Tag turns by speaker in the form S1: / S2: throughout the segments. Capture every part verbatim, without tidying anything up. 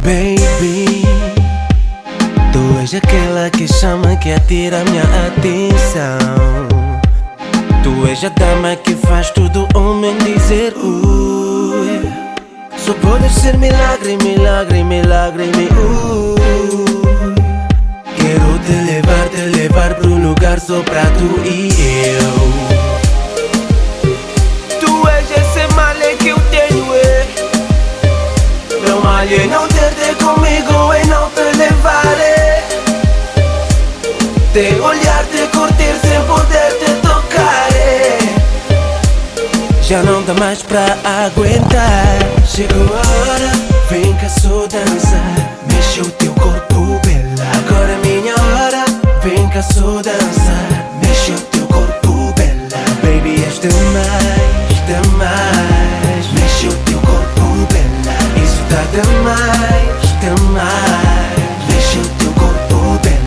S1: Baby, tu és aquela que chama, que atira a minha atenção. Tu és a dama que faz todo homem dizer ui. Só podes ser milagre, milagre, milagre, mi ui. Quero te levar, te levar pro lugar só pra tu e eu. Tu és esse malha que eu tenho, é. Meu malha é não ter-te comigo e não te levar, é. Te olhar, te curtir sem poder te tocar, é. Já não dá mais pra aguentar. Chegou a hora, vem cá só dançar. Mexe o teu corpo, bela. Agora é minha hora, vem cá só dançar. Mexe o teu corpo, bela. Baby, és demais, demais. Mexe o teu corpo, bela. Isso tá demais, demais. Mexe o teu corpo, bela.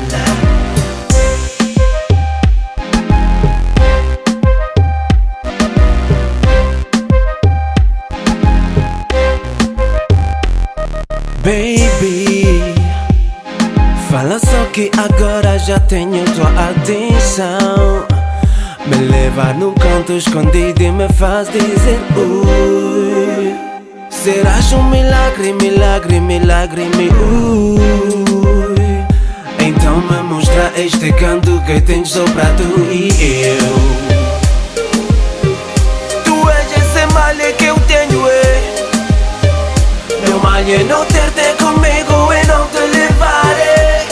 S1: Baby, fala só que agora já tenho tua atenção. Me levar num canto escondido e me faz dizer ui. Serás um milagre, milagre, milagre, mi ui. Então me mostra este canto que tens só pra tu e eu. Tu és esse malha que eu tenho, é. Meu malha é não ter-te comigo e não te levar, é.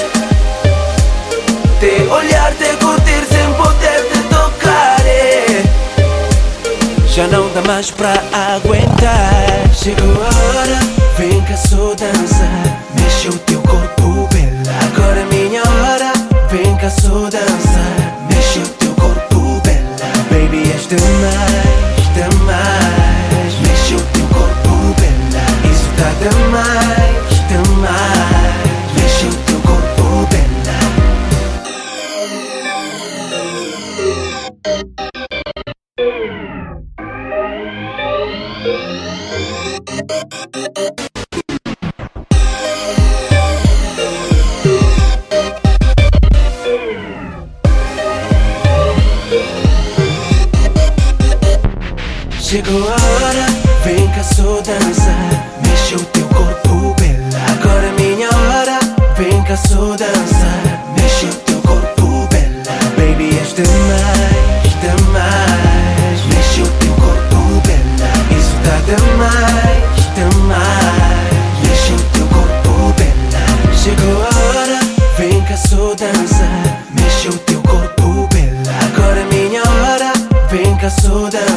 S1: Te olhar, te curtir sem poder te tocar, é. Já não dá mais pra aguentar. Chegou a hora, vem cá só dançar. Mexe o teu corpo, bela. Agora é minha hora, vem cá só dançar. Mexe o teu corpo, bela. Baby, és demais, demais. Mexe o teu corpo, bela. Isso tá demais, demais. Mexe o teu corpo, bela. Chegou a hora, vem cá só dançar. Mexe o teu corpo, bela. Agora é minha hora, vem cá só dançar. Mexe o teu corpo, bela. Baby, és demais, demais. Mexe o teu corpo, bela. Isso tá demais, demais. Mexe o teu corpo, bela. Chegou a hora, vem cá só dançar. Mexe o teu corpo, bela. Agora é minha hora, vem cá só dançar.